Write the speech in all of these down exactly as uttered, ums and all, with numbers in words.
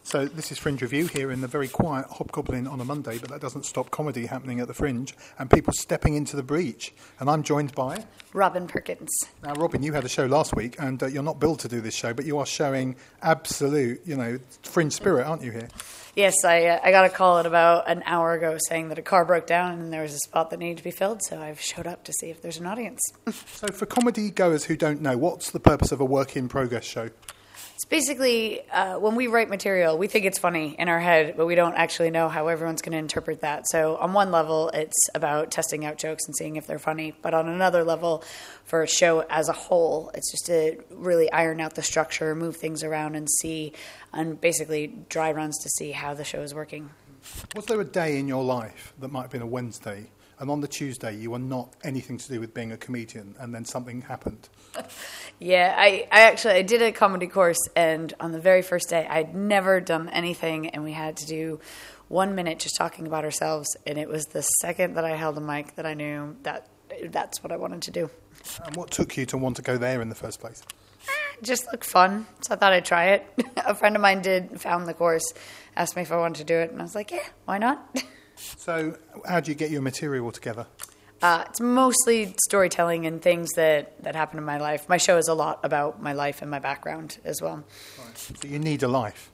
So this is Fringe Review here in the very quiet Hobgoblin on a Monday, but that doesn't stop comedy happening at the Fringe and people stepping into the breach. And I'm joined by... Robin Perkins. Now, Robin, you had a show last week, and uh, you're not billed to do this show, but you are showing absolute, you know, Fringe spirit, aren't you, here? Yes, I uh, I got a call at about an hour ago saying that a car broke down and there was a spot that needed to be filled, so I've showed up to see if there's an audience. So for comedy goers who don't know, what's the purpose of a work-in-progress show? It's basically, uh, when we write material, we think it's funny in our head, but we don't actually know how everyone's going to interpret that. So on one level, it's about testing out jokes and seeing if they're funny. But on another level, for a show as a whole, it's just to really iron out the structure, move things around, and see, and basically dry runs to see how the show is working. Was there a day in your life that might have been a Wednesday, and on the Tuesday you were not anything to do with being a comedian, and then something happened? Yeah, I, I actually I did a comedy course, and on the very first day, I'd never done anything, and we had to do one minute just talking about ourselves, and it was the second that I held a mic that I knew that that's what I wanted to do. And what took you to want to go there in the first place? It just looked fun, so I thought I'd try it. A friend of mine did, found the course, asked me if I wanted to do it, and I was like, yeah, why not? So how do you get your material together? Uh, it's mostly storytelling and things that, that happen in my life. My show is a lot about my life and my background as well. Right. So you need a life.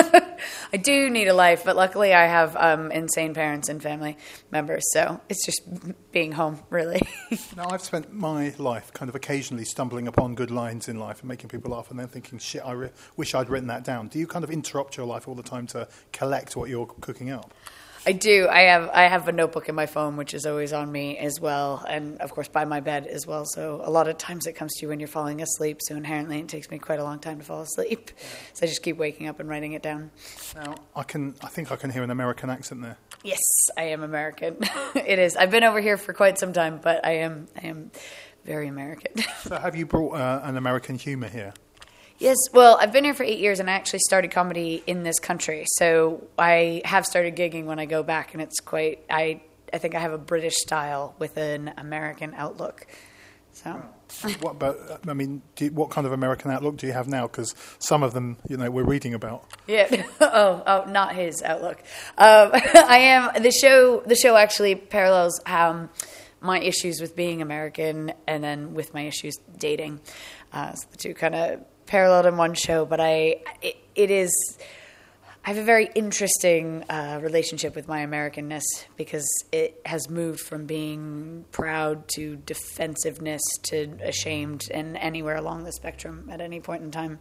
I do need a life, but luckily I have um, insane parents and family members, so it's just being home, really. Now, I've spent my life kind of occasionally stumbling upon good lines in life and making people laugh and then thinking, shit, I re- wish I'd written that down. Do you kind of interrupt your life all the time to collect what you're cooking up? I do. I have I have a notebook in my phone, which is always on me as well, and of course by my bed as well. So a lot of times it comes to you when you're falling asleep, so inherently it takes me quite a long time to fall asleep. Yeah. So I just keep waking up and writing it down. Now, I can I think I can hear an American accent there. Yes, I am American. It is. I've been over here for quite some time, but I am I am very American. So have you brought uh, an American humour here? Yes, well, I've been here for eight years and I actually started comedy in this country. So I have started gigging when I go back, and it's quite, I I think I have a British style with an American outlook. So. What about, I mean, do you, what kind of American outlook do you have now? Because some of them, you know, we're reading about. Yeah. oh, oh, not his outlook. Um, I am, the show, the show actually parallels um, my issues with being American and then with my issues dating. Uh, so the two kind of paralleled in one show, but I it, it is I have a very interesting uh, relationship with my Americanness because it has moved from being proud to defensiveness to ashamed, and anywhere along the spectrum at any point in time.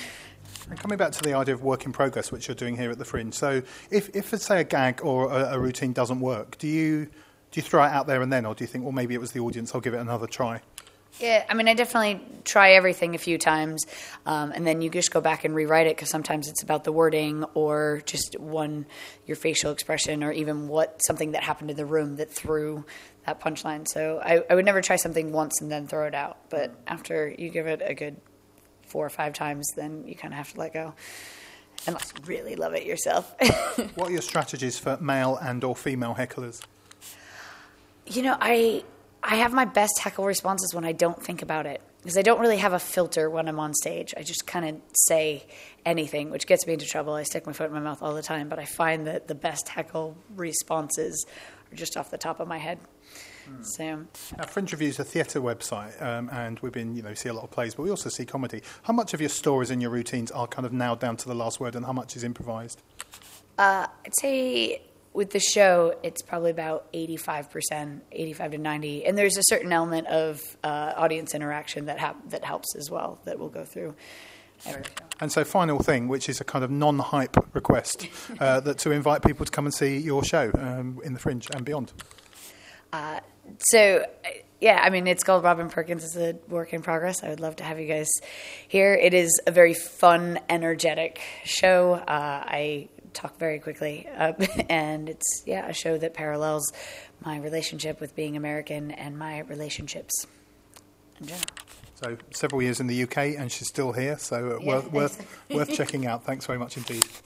And coming back to the idea of work in progress, which you're doing here at the Fringe, so if, if say a gag or a, a routine doesn't work, do you do you throw it out there and then, or do you think, well, maybe it was the audience, I'll give it another try? Yeah, I mean, I definitely try everything a few times, um, and then you just go back and rewrite it because sometimes it's about the wording or just one, your facial expression, or even what something that happened in the room that threw that punchline. So I, I would never try something once and then throw it out, but after you give it a good four or five times, then you kind of have to let go, unless you really love it yourself. What are your strategies for male and or female hecklers? You know, I... I have my best heckle responses when I don't think about it, because I don't really have a filter when I'm on stage. I just kind of say anything, which gets me into trouble. I stick my foot in my mouth all the time, but I find that the best heckle responses are just off the top of my head. Mm. So, now, Fringe Review is a theatre website, um, and we've been, you know, see a lot of plays, but we also see comedy. How much of your stories and your routines are kind of now down to the last word, and how much is improvised? Uh, I'd say with the show, it's probably about eighty-five percent, eighty-five to ninety, and there's a certain element of uh, audience interaction that hap- that helps as well, that we'll go through every show. And so final thing, which is a kind of non-hype request, uh, that to invite people to come and see your show um, in the Fringe and beyond. Uh, so, yeah, I mean, it's called Robin Perkins. It's a work in progress. I would love to have you guys here. It is a very fun, energetic show. Uh, I talk very quickly, uh, and it's, yeah, a show that parallels my relationship with being American and my relationships in general. So several years in the U K, and she's still here, so uh, Yeah, worth, worth, worth checking out. Thanks very much indeed.